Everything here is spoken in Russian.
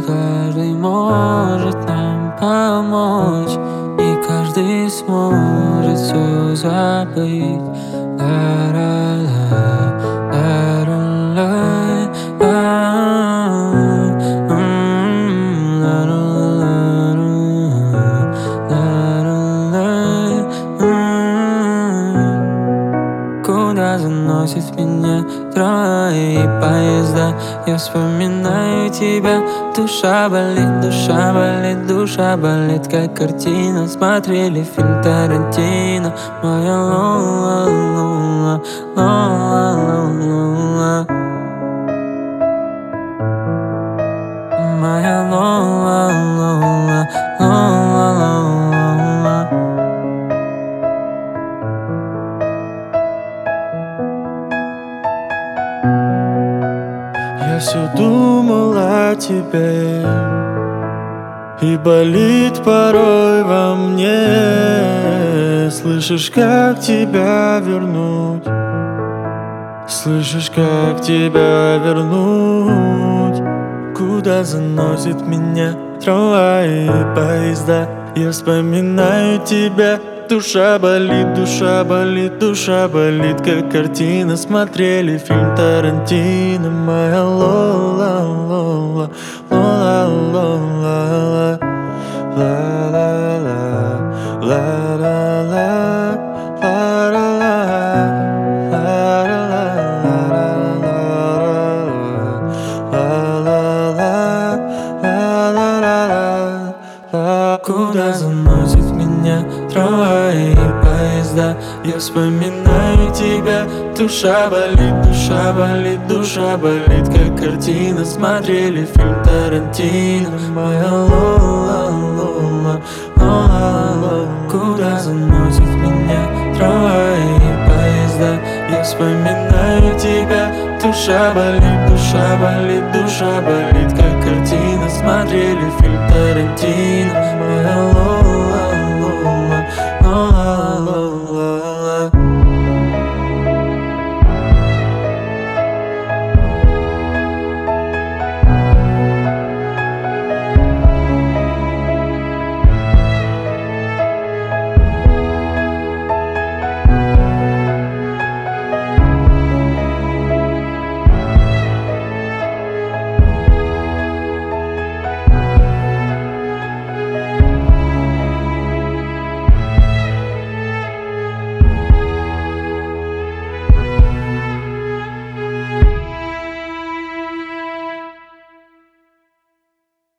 каждый может нам помочь, и каждый сможет все забыть. Ла-ла-ла, ла-ла-ла, куда заносит меня трава и поезда. Я вспоминаю тебя, душа болит, душа болит, душа болит, как картина. Смотрели фильм Тарантино. Моя Лола, Лола, Лола, Лола, моя Лола, Лола, Лола, Лола. Я все думал о тебе, и болит порой во мне. Слышишь, как тебя вернуть? Слышишь, как тебя вернуть? Куда заносит меня трамваи и поезда? Я вспоминаю тебя. Душа болит, душа болит, душа болит, как картина. Смотрели фильм Тарантино. Моя Лола, Лола, Лола, Лола, ла-ла-ла, ла-ла-ла, Куда заносит меня трамваи и поезда? Я вспоминаю тебя. Душа болит, душа болит, душа болит, как картина. Смотрели фильм Тарантино. Моя Лола, Лола, Лола, Лола. Куда заносит меня трамваи и поезда? Я вспоминаю тебя. Душа болит, душа болит, душа болит, как картина. Смотрели фильм Тарантино. Моя Лола.